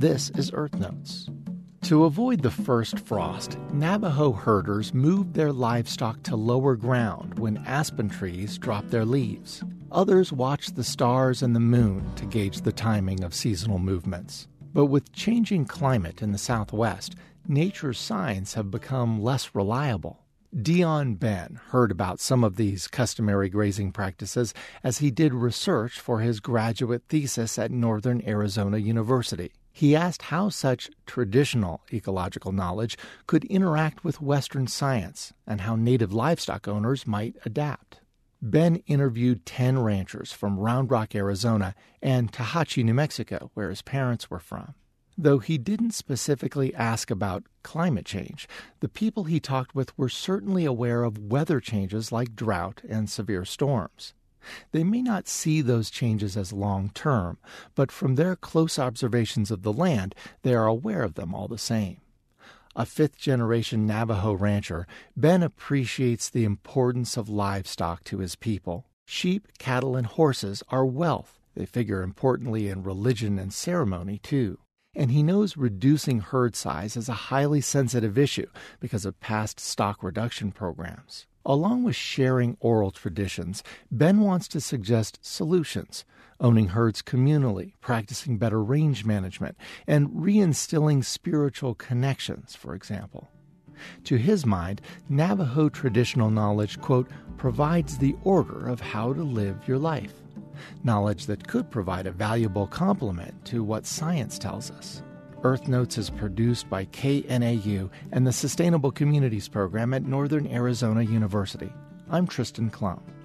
This is Earth Notes. To avoid the first frost, Navajo herders moved their livestock to lower ground when aspen trees dropped their leaves. Others watched the stars and the moon to gauge the timing of seasonal movements. But with changing climate in the Southwest, nature's signs have become less reliable. Dion Ben heard about some of these customary grazing practices as he did research for his graduate thesis at Northern Arizona University. He asked how such traditional ecological knowledge could interact with Western science and how native livestock owners might adapt. Ben interviewed 10 ranchers from Round Rock, Arizona, and Tahachi, New Mexico, where his parents were from. Though he didn't specifically ask about climate change, the people he talked with were certainly aware of weather changes like drought and severe storms. They may not see those changes as long-term, but from their close observations of the land, they are aware of them all the same. A fifth-generation Navajo rancher, Ben appreciates the importance of livestock to his people. Sheep, cattle, and horses are wealth. They figure importantly in religion and ceremony, too. And he knows reducing herd size is a highly sensitive issue because of past stock reduction programs. Along with sharing oral traditions, Ben wants to suggest solutions, owning herds communally, practicing better range management, and reinstilling spiritual connections, for example. To his mind, Navajo traditional knowledge, quote, provides the order of how to live your life. Knowledge that could provide a valuable complement to what science tells us. Earth Notes is produced by KNAU and the Sustainable Communities Program at Northern Arizona University. I'm Tristan Klum.